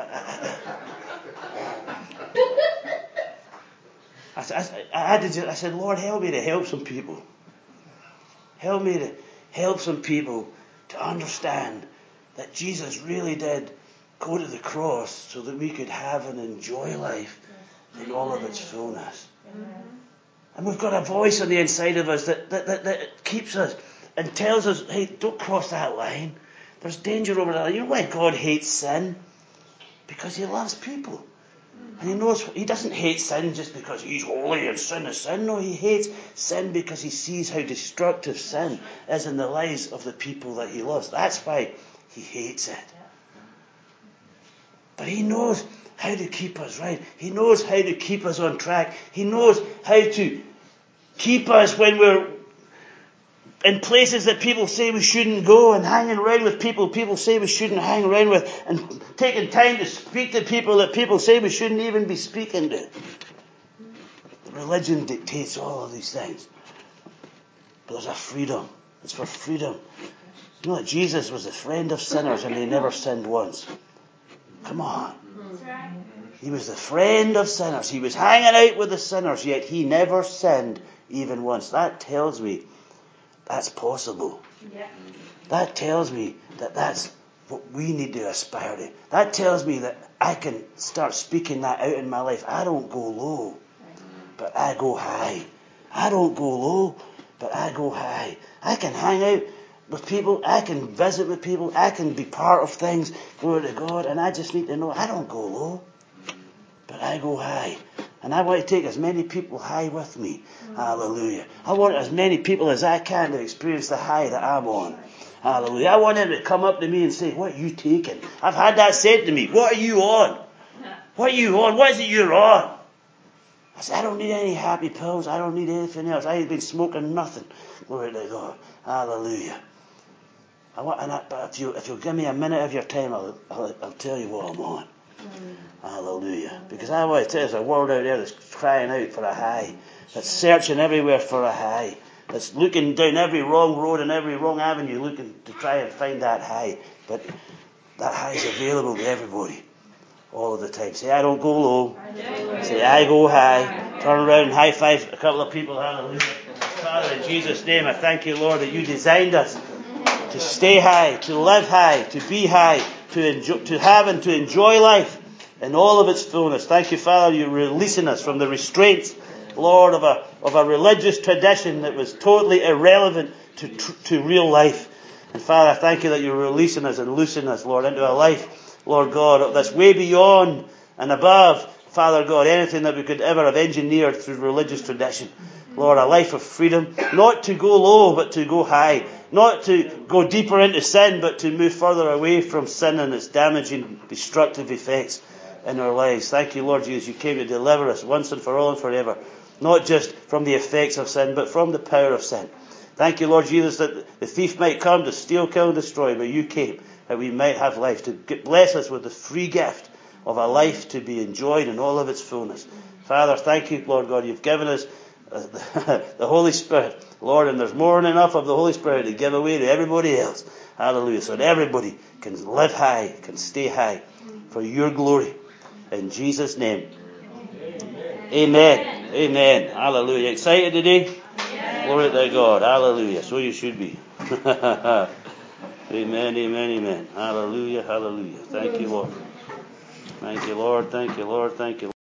I said, Lord, help me to help some people. Help me to help some people to understand that Jesus really did go to the cross so that we could have and enjoy life in all of its fullness. And we've got a voice on the inside of us that keeps us and tells us, hey, don't cross that line. There's danger over there. You know why God hates sin? Because He loves people. And He knows He doesn't hate sin just because He's holy and sin is sin. No, He hates sin because He sees how destructive sin is in the lives of the people that He loves. That's why He hates it. But He knows how to keep us right. He knows how to keep us on track. He knows how to keep us when we're in places that people say we shouldn't go, and hanging around with people say we shouldn't hang around with, and taking time to speak to people that people say we shouldn't even be speaking to. Religion dictates all of these things. But there's a freedom. It's for freedom. You know that Jesus was a friend of sinners and He never sinned once. Come on. He was the friend of sinners. He was hanging out with the sinners, yet He never sinned even once. That tells me that's possible. Yeah. That tells me that that's what we need to aspire to. That tells me that I can start speaking that out in my life. I don't go low, but I go high. I don't go low, but I go high. I can hang out with people, I can visit with people, I can be part of things, glory to God, and I just need to know I don't go low, but I go high. And I want to take as many people high with me. Hallelujah. I want as many people as I can to experience the high that I'm on. Hallelujah. I want them to come up to me and say, what are you taking? I've had that said to me. What are you on? What are you on? What is it you're on? I said, I don't need any happy pills. I don't need anything else. I ain't been smoking nothing. Glory to God. Hallelujah. But if you'll give me a minute of your time, I'll tell you what I'm on. Hallelujah. Because I want to tell you, there's a world out there that's crying out for a high, that's searching everywhere for a high, that's looking down every wrong road and every wrong avenue looking to try and find that high. But that high is available to everybody. all of the time. Say, I don't go low. Say, I go high. Turn around and high five a couple of people. Hallelujah. Father, in Jesus' name, I thank you, Lord, that you designed us to stay high, to live high, to be high, to have and to enjoy life in all of its fullness. Thank you, Father, you're releasing us from the restraints, Lord, of a religious tradition that was totally irrelevant to real life. And Father, I thank you that you're releasing us and loosing us, Lord, into a life, Lord God, that's way beyond and above, Father God, anything that we could ever have engineered through religious tradition. Lord, a life of freedom, not to go low, but to go high. Not to go deeper into sin, but to move further away from sin and its damaging, destructive effects in our lives. Thank you, Lord Jesus, you came to deliver us once and for all and forever. Not just from the effects of sin, but from the power of sin. Thank you, Lord Jesus, that the thief might come to steal, kill, and destroy, but you came that we might have life, to bless us with the free gift of a life to be enjoyed in all of its fullness. Father, thank you, Lord God, you've given us the Holy Spirit, Lord, and there's more than enough of the Holy Spirit to give away to everybody else. Hallelujah. So that everybody can live high, can stay high for your glory. In Jesus' name. Amen. Amen. Hallelujah. Excited today? Glory to God. Hallelujah. So you should be. Amen, amen, amen. Hallelujah, hallelujah. Thank you, Lord. Thank you, Lord. Thank you, Lord. Thank you, Lord.